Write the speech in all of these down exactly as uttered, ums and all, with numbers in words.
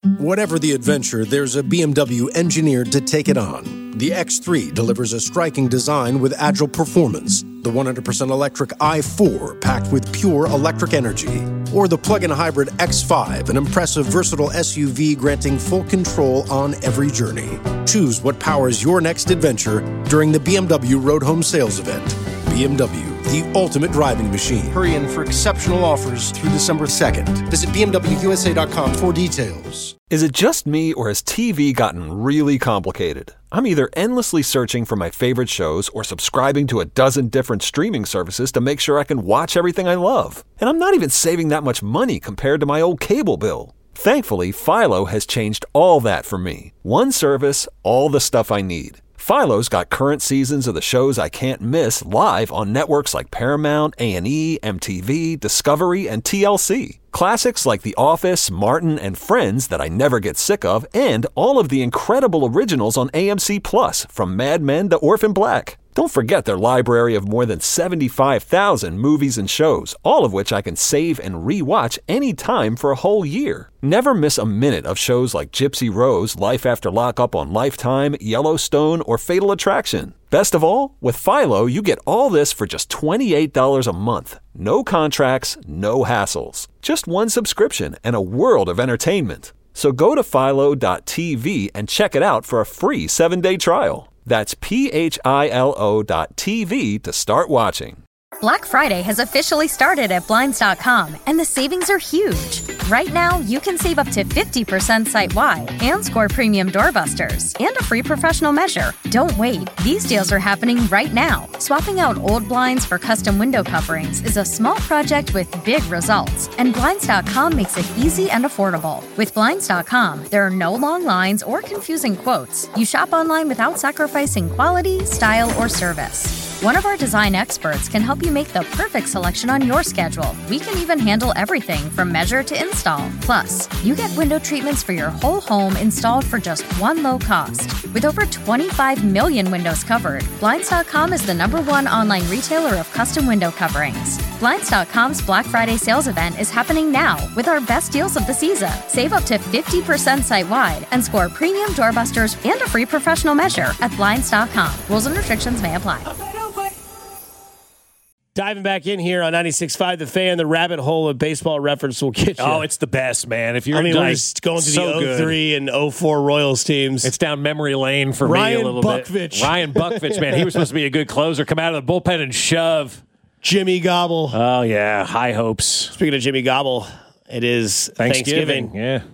Whatever the adventure, there's a B M W engineered to take it on. The X three delivers a striking design with agile performance. The one hundred percent electric i four packed with pure electric energy. Or the plug-in hybrid X five, an impressive versatile S U V granting full control on every journey. Choose what powers your next adventure during the B M W Road Home Sales Event. B M W, the ultimate driving machine. Hurry in for exceptional offers through December second. Visit B M W U S A dot com for details. Is it just me, or has T V gotten really complicated? I'm either endlessly searching for my favorite shows or subscribing to a dozen different streaming services to make sure I can watch everything I love. And I'm not even saving that much money compared to my old cable bill. Thankfully, Philo has changed all that for me. One service, all the stuff I need. Philo's got current seasons of the shows I can't miss live on networks like Paramount, A and E, M T V, Discovery, and T L C. Classics like The Office, Martin, and Friends that I never get sick of, and all of the incredible originals on A M C Plus, from Mad Men to Orphan Black. Don't forget their library of more than seventy-five thousand movies and shows, all of which I can save and re-watch anytime for a whole year. Never miss a minute of shows like Gypsy Rose, Life After Lockup on Lifetime, Yellowstone, or Fatal Attraction. Best of all, with Philo, you get all this for just twenty-eight dollars a month. No contracts, no hassles. Just one subscription and a world of entertainment. So go to philo dot t v and check it out for a free seven-day trial. That's P H I L O dot T V to start watching. Black Friday has officially started at Blinds dot com, and the savings are huge. Right now, you can save up to fifty percent site-wide and score premium doorbusters and a free professional measure. Don't wait. These deals are happening right now. Swapping out old blinds for custom window coverings is a small project with big results, and Blinds dot com makes it easy and affordable. With Blinds dot com, there are no long lines or confusing quotes. You shop online without sacrificing quality, style, or service. One of our design experts can help you make the perfect selection on your schedule. We can even handle everything from measure to install. Plus, you get window treatments for your whole home installed for just one low cost. With over twenty-five million windows covered, Blinds dot com is the number one online retailer of custom window coverings. Blinds dot com's Black Friday sales event is happening now with our best deals of the season. Save up to fifty percent site-wide and score premium doorbusters and a free professional measure at Blinds dot com. Rules and restrictions may apply. Diving back in here on ninety-six point five The Fan, the rabbit hole of Baseball Reference will get you. Oh, it's the best, man. If you're I mean, like, we're just going to so the oh three and oh four Royals teams. It's down memory lane for Ryan me a little Buckvich. bit. Ryan Buckvich, man. He was supposed to be a good closer. Come out of the bullpen and shove. Jimmy Gobble. Oh, yeah. High hopes. Speaking of Jimmy Gobble, it is Thanksgiving. Thanksgiving. Yeah.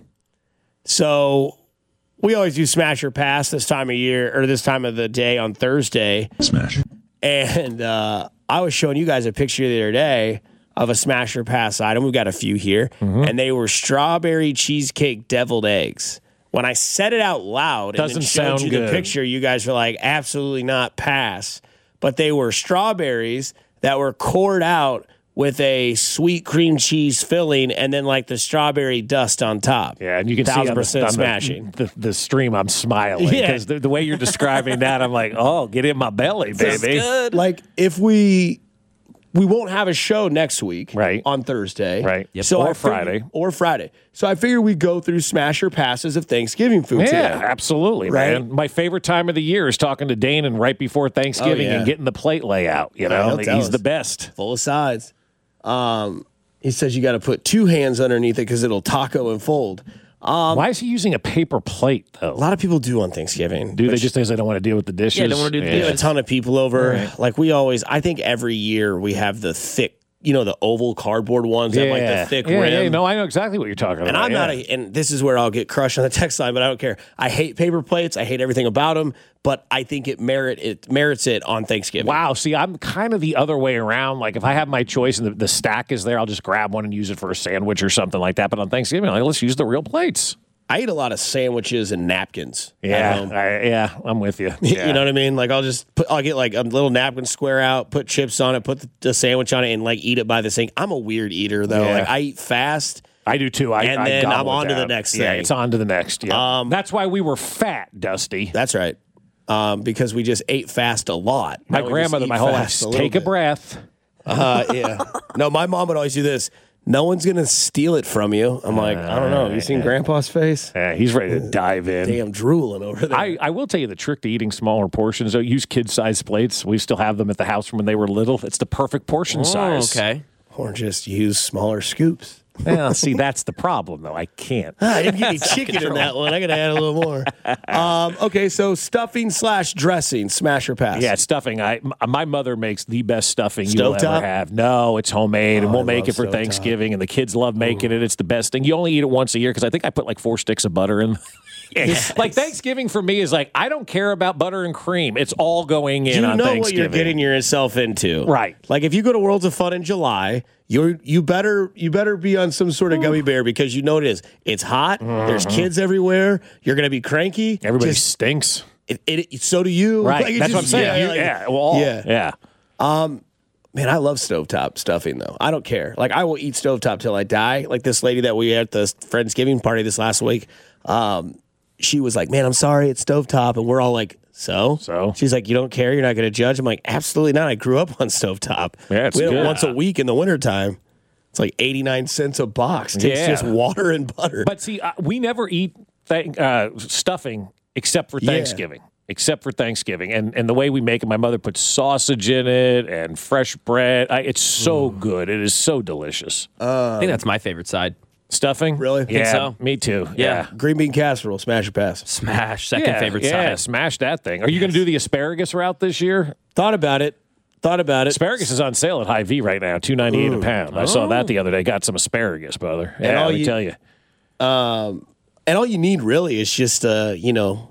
So we always do Smash or Pass this time of year, or this time of the day on Thursday. Smash. And uh, I was showing you guys a picture the other day of a Smash or Pass item. We've got a few here. Mm-hmm. And they were strawberry cheesecake deviled eggs. When I said it out loud Doesn't and then showed sound you good. the picture, you guys were like, absolutely not pass. But they were strawberries that were cored out with a sweet cream cheese filling and then like the strawberry dust on top. Yeah, and you can see Thousand on, the, percent on smashing. The, the, the stream I'm smiling Yeah. because the, the way you're describing that, I'm like, oh, get in my belly, baby. Good. Like if we we won't have a show next week, Right. on Thursday, Right. Yep. So Or I figured- Friday. or Friday. So I figured we'd go through Smash or Passes of Thanksgiving food Yeah, today. absolutely, Right? man. My favorite time of the year is talking to Dane and right before Thanksgiving Oh, yeah. and getting the plate layout. You Yeah, know, he'll he's tell us. the best. Full of sides. Um, he says you got to put two hands underneath it because it'll taco and fold. Um, Why is he using a paper plate though? a lot of people do on Thanksgiving. Do they which- just because they don't want to deal with the dishes? Yeah, don't want to do. We have a ton of people over. Like we always, I think every year we have the thick, you know, the oval cardboard ones that have like the thick yeah, rim. yeah, no, I know exactly what you're talking And about. I'm not yeah. a, and this is where I'll get crushed on the text line, but I don't care. I hate paper plates. I hate everything about them, but I think it merit it merits it on Thanksgiving. Wow. See, I'm kind of the other way around. Like, if I have my choice and the, the stack is there, I'll just grab one and use it for a sandwich or something like that. But on Thanksgiving, I'm like, let's use the real plates. I eat a lot of sandwiches and napkins. at Yeah, home. I, yeah, I'm with you. Yeah. You know what I mean? Like I'll just put, I'll get like a little napkin square out, put chips on it, put the, the sandwich on it, and like eat it by the sink. I'm a weird eater though. Yeah. Like I eat fast. I do too. I, And I then I'm gobble it on to the down. next Yeah, thing. it's on to the next. Yeah. Um, That's why we were fat, Dusty. That's right. Um, because we just ate fast a lot. My Now we just grandmother, eat my whole life, fast a little take a bit. breath. Uh, yeah. No, my mom would always do this. no one's going to steal it from you. I'm like, I don't know. Have you seen Grandpa's face? Yeah, he's ready to dive in. Damn, drooling over there. I, I will tell you the trick to eating smaller portions. Though, use kid-sized plates. We still have them at the house from when they were little. It's the perfect portion Oh, size. okay. Or just use smaller scoops. Well, see, that's the problem, though. I can't. Ah, I didn't get any chicken in that one. I got to add a little more. Um, okay, so stuffing slash dressing, smash or pass? Yeah, stuffing. I m- my mother makes the best stuffing you will Stovetop? ever have. No, it's homemade, and Oh, we'll I make love it for stovetop. Thanksgiving, and the kids love making it. It's the best thing. You only eat it once a year because I think I put like four sticks of butter in. Yes. Like Thanksgiving for me is like I don't care about butter and cream. It's all going in You on know what Thanksgiving. you're getting yourself into, Right. Like if you go to Worlds of Fun in July, you you better you better be on some sort of gummy bear because you know what it is. It's hot. There's kids everywhere. You're gonna be cranky. Everybody Just- stinks. it, it, so do you. Right. Like, it That's just- what I'm saying. Yeah, You- like- yeah. Well, yeah. yeah. Man, I love stovetop stuffing though. I don't care. Like I will eat stovetop till I die. Like this lady that we had at the Friendsgiving party this last week. Um, she was like, "Man, I'm sorry, it's stovetop," and we're all like, "So?" So? She's like, "You don't care? You're not going to judge?" I'm like, "Absolutely not. I grew up on stovetop. Yeah, it's we had it good. once a week in the wintertime. It's like eighty-nine cents a box. Tastes Yeah. just water and butter." But see, uh, we never eat th- uh, stuffing except for Yeah. Thanksgiving. Except for Thanksgiving, and and the way we make it, my mother puts sausage in it and fresh bread. I, it's so good. It is so delicious. I think that's my favorite side. Stuffing, Really? Yeah, Think so? me too. Yeah. Yeah, Green bean casserole, smash or pass? Smash, second yeah, favorite yeah, side. smash that thing. Are you going to do the asparagus route this year? Thought about it. Thought about it. Asparagus is on sale at Hy-Vee right now, two ninety eight a pound. I saw that the other day. Got some asparagus, brother. Yeah, all let me you- tell you. And all you need really is just, uh, you know,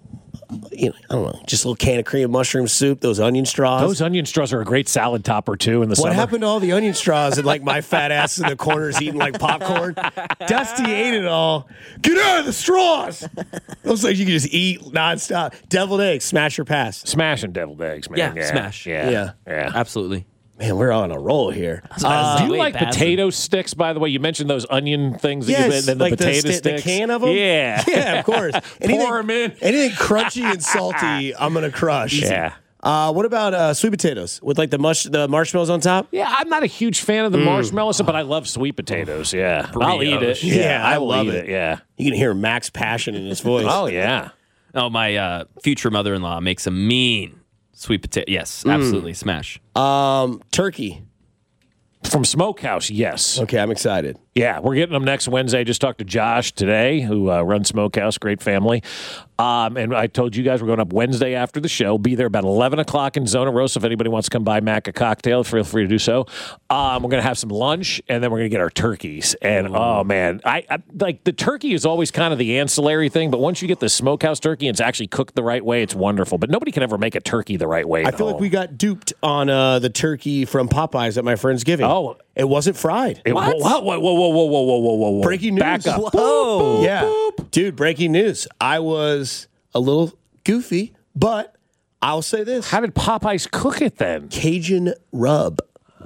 you know, I don't know, just a little can of cream of mushroom soup, those onion straws. Those onion straws are a great salad topper too in the What summer. happened to all the onion straws and like my fat ass in the corners eating like popcorn? Dusty ate it all. Get out of the straws. Those things you can just eat nonstop. Deviled eggs, smash or pass. Smashing deviled eggs, man. Yeah, Yeah, smash. Yeah, Yeah. yeah. Absolutely. Man, we're on a roll here. Uh, Do you wait, like Basil. potato sticks? By the way, you mentioned those onion things. That Yes, you, and the like the potato sti- the sticks. can of 'em? Yeah, Yeah, of course. Anything, Pour 'em in. Anything crunchy and salty, I'm gonna crush. Yeah. Uh, what about uh, sweet potatoes with like the mush, the marshmallows on top? Yeah, I'm not a huge fan of the marshmallows, but I love sweet potatoes. Yeah, I'll eat it. Burritos. Yeah, I will love eat it. Yeah. You can hear Max passion in his voice. Oh yeah. Oh, my uh, future mother-in-law makes a mean sweet potato. Yes, Mm. absolutely. Smash. Um, turkey. From Smokehouse, yes. Okay, I'm excited. Yeah, we're getting them next Wednesday. I just talked to Josh today, who uh, runs Smokehouse, great family. Um, and I told you guys we're going up Wednesday after the show. Be there about eleven o'clock in Zona Rosa. If anybody wants to come by, Mac a cocktail, feel free to do so. Um, we're going to have some lunch, and then we're going to get our turkeys. And oh man, I, I like the turkey is always kind of the ancillary thing, but once you get the Smokehouse turkey and it's actually cooked the right way, it's wonderful. But nobody can ever make a turkey the right way. I at feel like home. we got duped on uh, the turkey from Popeyes at my friend's giving. Oh. it wasn't fried. It- Whoa, whoa, whoa, whoa, whoa, whoa, whoa, whoa, whoa, whoa! Breaking news. Back up. Whoa. Yeah, dude, breaking news. I was a little goofy, but I'll say this: How did Popeyes cook it then? Cajun rub.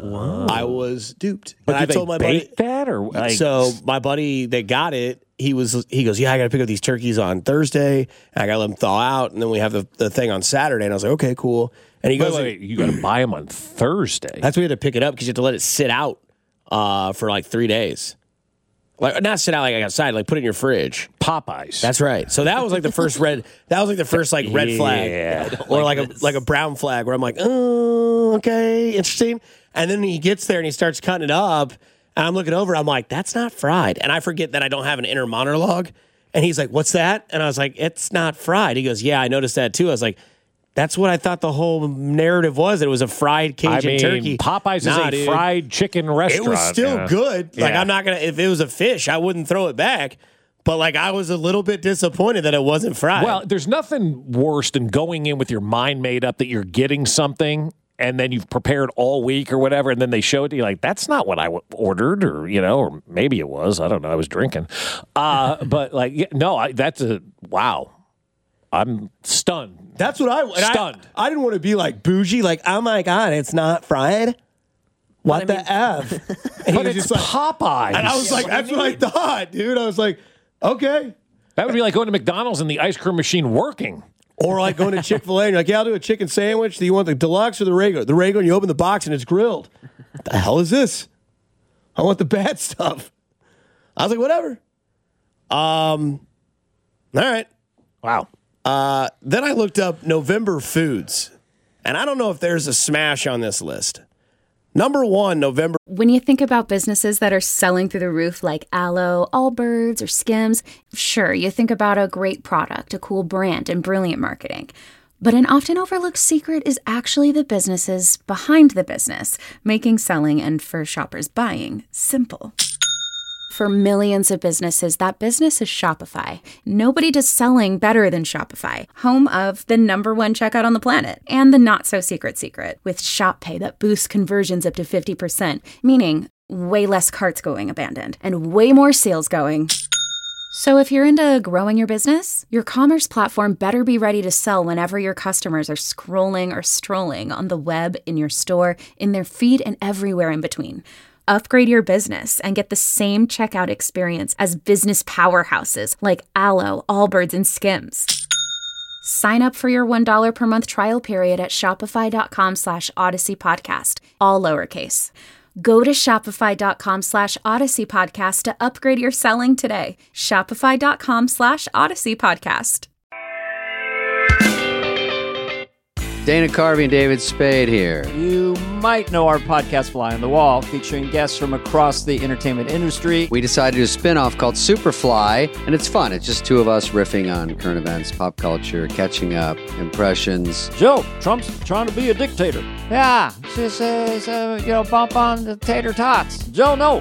I was duped. But and do I they told my bake buddy. that or like, So my buddy that got it, he was he goes, yeah, I got to pick up these turkeys on Thursday. And I got to let them thaw out, and then we have the, the thing on Saturday. And I was like, okay, cool. And he Wait, goes, wait, wait, you got to buy them on Thursday. that's why we had to pick it up because you have to let it sit out uh, for like three days. Like not sit out like outside, like put it in your fridge. Popeyes. That's right. So that was like the first red. That was like the first like red Yeah. flag, or like, a like a brown flag, where I'm like, oh, okay, interesting. And then he gets there and he starts cutting it up, and I'm looking over. I'm like, that's not fried, and I forget that I don't have an inner monologue. And he's like, what's that? And I was like, it's not fried. He goes, yeah, I noticed that too. I was like, that's what I thought the whole narrative was. That it was a fried Cajun I mean, turkey. Popeyes Nah, is a dude. fried chicken It restaurant. was still yeah. good. Like Yeah. I'm not gonna. If it was a fish, I wouldn't throw it back. But like I was a little bit disappointed that it wasn't fried. Well, there's nothing worse than going in with your mind made up that you're getting something and then you've prepared all week or whatever, and then they show it to you like, that's not what I w- ordered, or, you know, or maybe it was. I don't know. I was drinking. Uh, but like, yeah, no, I, that's a, wow. I'm stunned. that's what I and I- Stunned. I, didn't want to be like bougie. Like, oh my god, it's not fried. What the f? And he But was it's just like, Popeyes. and I was like, that's what I thought, dude. I was like, okay. that would be like going to McDonald's and the ice cream machine working. Or like going to Chick Fil A and you're like, yeah, I'll do a chicken sandwich. Do you want the deluxe or the regular? The regular, and you open the box and it's grilled. What the hell is this? I want the bad stuff. I was like, whatever. Um, all right. Wow. Uh, then I looked up November foods, and I don't know if there's a smash on this list. Number one, November. When you think about businesses that are selling through the roof like Aloe, Allbirds, or Skims, sure, you think about a great product, a cool brand, and brilliant marketing. But an often overlooked secret is actually the businesses behind the business, making selling and for shoppers buying simple. For millions of businesses, that business is Shopify. Nobody does selling better than Shopify, home of the number one checkout on the planet, and the not-so-secret secret, with Shop Pay that boosts conversions up to fifty percent, meaning way less carts going abandoned, and way more sales going. So if you're into growing your business, your commerce platform better be ready to sell whenever your customers are scrolling or strolling on the web, in your store, in their feed, and everywhere in between. Upgrade your business and get the same checkout experience as business powerhouses like Aloe, Allbirds, and Skims. Sign up for your one dollar per month trial period at shopify.com slash Odyssey Podcast, all lowercase. Go to shopify.com slash Odyssey Podcast to upgrade your selling today. Shopify.com slash Odyssey Podcast. Dana Carvey and David Spade here. You might know our podcast Fly on the Wall, featuring guests from across the entertainment industry. We decided to do a spin-off called Superfly, and it's fun. It's just two of us riffing on current events, pop culture, catching up, impressions. Joe, Trump's trying to be a dictator. Yeah, just, uh, uh, you know, bump on the tater tots. Joe, no.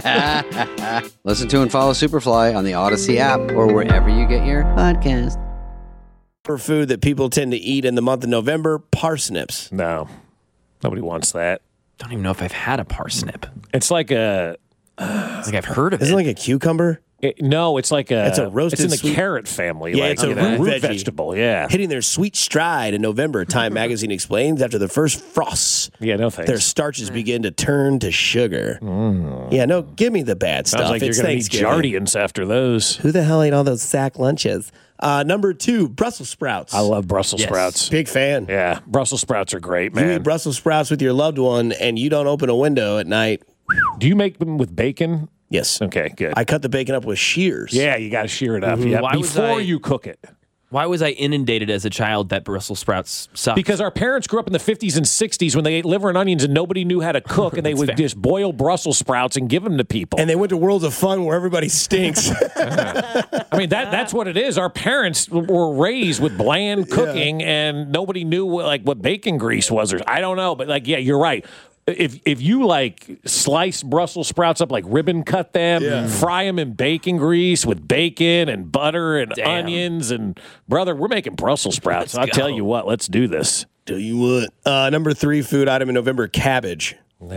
Listen to and follow Superfly on the Odyssey app or wherever you get your podcast. For food that people tend to eat in the month of November, parsnips. No, nobody wants that. Don't even know if I've had a parsnip. It's like a. It's like I've heard of Isn't it. it like a cucucber? It, no, it's like a. It's a roasted It's in the sweet- carrot family. Yeah, like, it's a you know, root veggie. vegetable. Yeah. Hitting their sweet stride in November, Time Magazine explains, after the first frosts, Yeah. No thanks. their starches begin to turn to sugar. Mm. Yeah, no, give me the bad stuff. Sounds like It's you're going to need Thanksgiving. Jardians after those. Who the hell ate all those sack lunches? Uh, number two, Brussels sprouts. I love Brussels Yes. sprouts. Big fan. Yeah, Brussels sprouts are great, You eat man. Brussels sprouts with your loved one and you don't open a window at night. Do you make them with bacon? Yes. Okay, good. I cut the bacon up with shears. yeah, you got to shear it up. Yeah, Why was before I- you cook it. Why was I inundated as a child that Brussels sprouts suck? Because our parents grew up in the fifties and sixties when they ate liver and onions and nobody knew how to cook, and they would fair. just boil Brussels sprouts and give them to people. And they went to Worlds of Fun where everybody stinks. I mean, that that's what it is. Our parents were raised with bland cooking, and nobody knew what, like what bacon grease was, or I don't know. But like, yeah, you're right. If if you like slice Brussels sprouts up, like ribbon cut them, Yeah. fry them in bacon grease with bacon and butter and Damn. onions, and brother, we're making Brussels sprouts. I'll go. tell you what, let's do this. Do you what? Uh, number three food item in November, cabbage.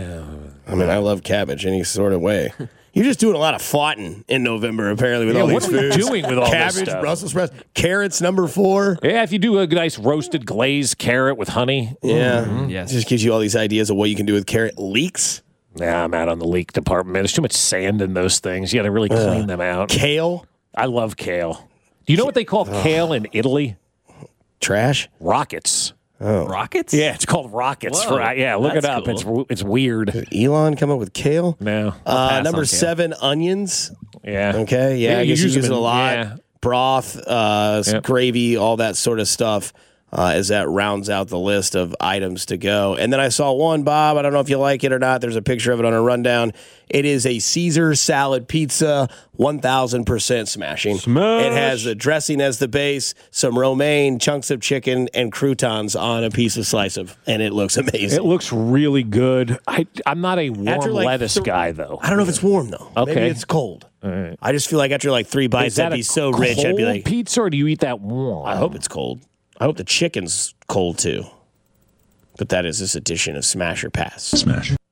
I mean, I love cabbage any sort of way. You're just doing a lot of fighting in November, apparently, with Yeah, all what these are we foods. doing with all this cabbage, stuff? Brussels sprouts, carrots, number four. Yeah, if you do a nice roasted glazed carrot with honey. Yeah. Yes. Just gives you all these ideas of what you can do with carrot. Leeks, Yeah, I'm out on the leek department. Man, there's too much sand in those things. You got to really clean them out. kale, I love kale. Do you know what they call kale in Italy? trash. Rockets. rockets? Yeah, it's called rockets. Whoa, For, yeah, look it that's up. cool. It's w- it's weird. Elon come up with kale. No. Uh, pass number on kale. seven, onions. Yeah. Okay, yeah, Yeah, I you guess you use use them it a in- lot. yeah. Broth, uh, some Yep. gravy, all that sort of stuff. Uh, as that rounds out the list of items to go. And then I saw one, Bob. I don't know if you like it or not. There's a picture of it on a rundown. It is a Caesar salad pizza, one thousand percent smashing. Smash. It has the dressing as the base, some romaine, chunks of chicken, and croutons on a piece of slice of, and it looks amazing. It looks really good. I, I'm not a warm After, like, lettuce th- guy, though. I don't know if it's warm, though. Maybe Okay. it's cold. I just feel like after like three bites, Is that I'd be a so rich. I'd be cold like, pizza, or do you eat that warm? I hope it's cold. I hope the chicken's cold too. But that is this edition of Smash or Pass. Smash.